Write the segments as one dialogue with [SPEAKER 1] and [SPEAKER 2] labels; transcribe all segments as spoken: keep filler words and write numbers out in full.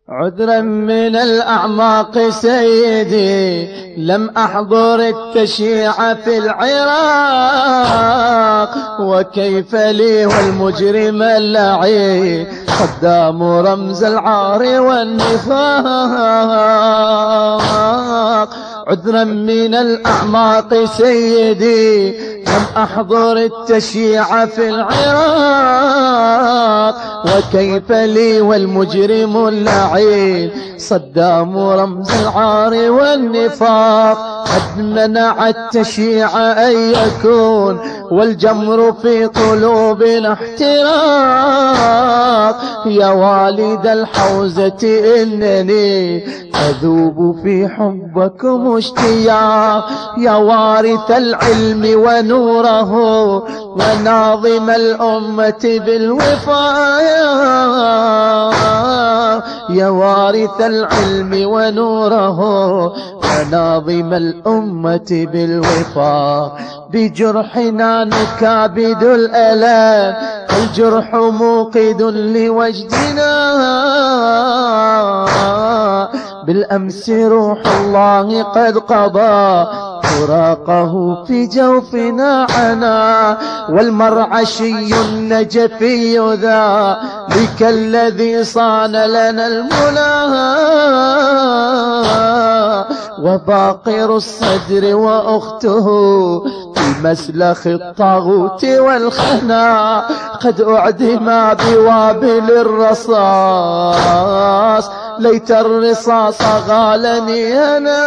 [SPEAKER 1] عذرا من الأعماق سيدي لم أحضر التشيع في العراق، وكيف لي والمجرم اللعين قدام رمز العار والنفاق. عذرا من الأعماق سيدي لم أحضر التشيع في العراق، وكيف لي والمجرم اللعين صدام رمز العار والنفاق. قد منع التشيع أن يكون والجمر في قلوبنا احتراق. يا والد الحوزة إنني أذوب في حبكم اشتياق. يا وارث العلم ونوره وناظم الأمة بالوفايا. يا وارث العلم ونوره وناظم الأمة بالوفاق. بجرحنا نكابد الألام الجرح موقد لوجدنا. بالأمس روح الله قد قضى فراقه في جوفنا عنا. والمرعشي النجفي ذا بك الذي صان لنا المنى. وباقر الصدر وأخته في مسلخ الطاغوت والخنا. قد أعدما بوابل الرصاص ليت الرصاص غالني أنا.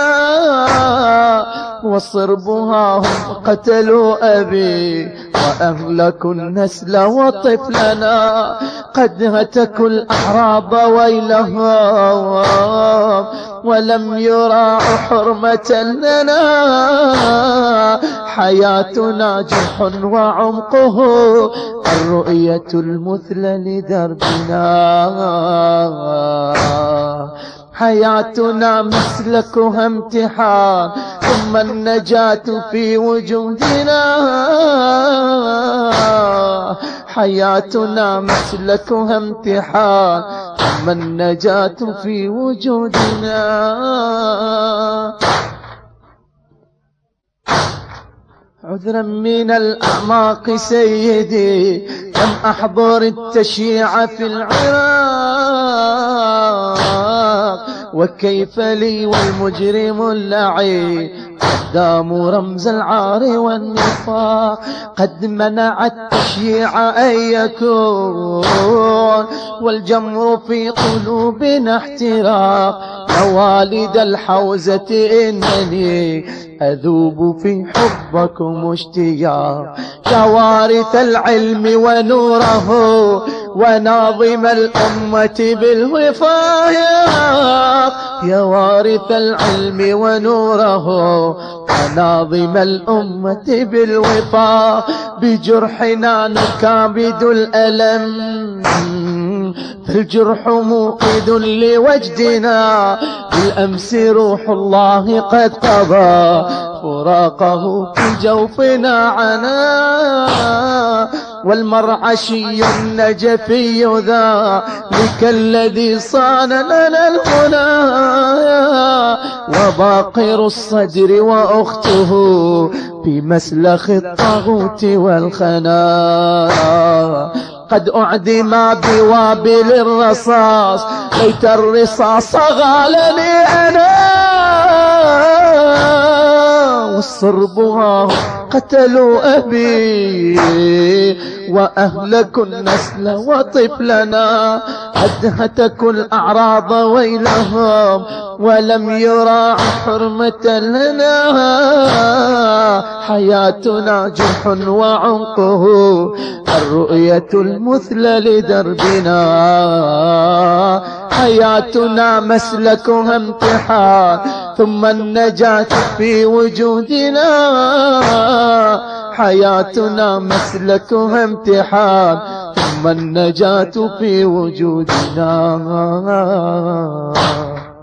[SPEAKER 1] وصربها هم قتلوا أبي وأهلكوا النسل وطفلنا. قد هتكوا الأعراب ويلهم ولم يراعوا حرمة لنا. حياتنا جرح وعمقه الرؤية المثلى لدربنا. حياتنا مسلكها امتحان ثم النجاة في وجودنا. حياتنا مسلكها امتحان ثم النجاة في وجودنا. عذرا من الأعماق سيدي لم أحضر التشيع في العراق، وكيف لي والمجرم اللعين قدام رمز العار والنفاق. قد منع التشييع أن يكون والجمر في قلوبنا احتراق. يا والد الحوزة إنني أذوب في حبكم اشتياق. يا وارث العلم ونوره وناظم الأمة بالوفاق. يا وارث العلم ونوره وناظم الأمة بالوفاق. بجرحنا نكابد الألم فالجرح موقد لوجدنا. بالأمس روح الله قد قضى فراقه في جوفنا عنا. والمرعشي النجفي ذا لك الذي صان لنا المنى. وباقر الصدر وأخته في مسلخ الطاغوت والخنا. قد أعدما بوابل الرصاص ليت الرصاص غالني أنا. والصربها قتلوا أبي وأهلكوا النسل وطفلنا. قد هتكوا الأعراض ويلهم ولم يراعوا حرمة لنا. حياتنا جرح وعمقه الرؤية المثلى لدربنا. حياتنا مسلكها امتحان ثم النجاة في وجودنا. حياتنا مسلكها امتحان ثم النجاة في وجودنا.